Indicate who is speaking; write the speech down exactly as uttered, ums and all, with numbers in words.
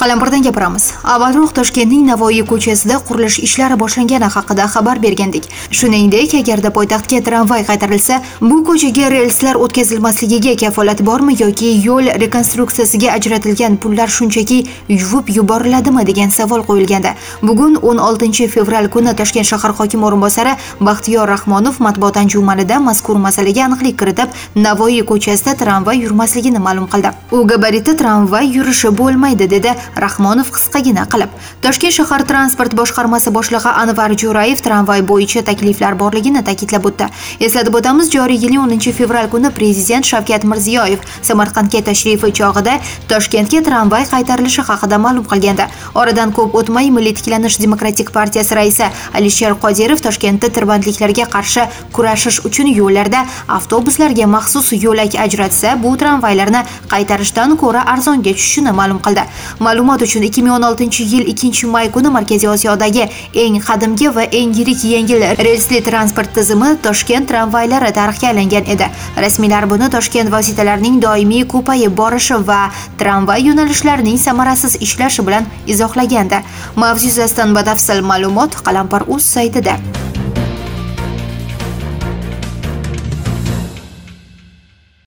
Speaker 1: Qalampirdan gapiramiz. Avvalroq Toshkentning Navoiy ko'chasida qurilish ishlari boshlangani haqida xabar bergandik. Shuningdek, agarda poytaxtga tramvay qaytarilsa, bu ko'chaga relslar o'tkazilmasligiga kafolat bormi yoki yo'l rekonstruksiyasiga ajratilgan pullar shunchaki yuvib yuboriladimi degan savol qo'yilgandi. Bugun o'n oltinchi fevral kuni Toshkent shahar hokimi o'rinbosari Baxtiyor Rahmonov matbuot anjumanida mazkur masalaga aniqlik kiritib, Navoiy ko'chasida tramvay yurmasligini ma'lum qildi. U gabariti tramvay yurishi bo'lmaydi dedi Rahmonov qisqagina qilib. Toshkent shahar transport boshqarmasi boshlig'i Anvar Jo'rayev tramvay bo'yicha takliflar borligini ta'kidlab o'tdi. Eslatib o'tamiz, joriy yilning o'ninchi fevral kuni Prezident Shavkat Mirziyoyev Samarqandga tashrifi chog'ida Toshkentga tramvay qaytarilishi haqida ma'lum qilgandi. Oradan ko'p o'tmay Milliy tiklanish demokratik partiyasi raisi Alisher Qodirov Toshkentda tirbandliklarga qarshi kurashish uchun yo'llarda avtobuslarga maxsus yo'lak ajratsa, bu tramvaylarni qaytarishdan ko'ra arzonga tushishini ma'lum qildi. Ma'lumot uchun ikki ming o'n oltinchi yil ikkinchi may kuni Markaziy Osiyodagi eng qadimgi va eng yirik yengil relsli transport tizimi Toshkent tramvaylari tarixga aylangan edi. Rasmiylar buni Toshkent vositalarining doimiy ko'payib borishi va tramvay yo'nalishlarining samarasiz ishlashi bilan izohlagandi. Mavzu yuzasidan batafsil ma'lumot Qalampir.uz saytida.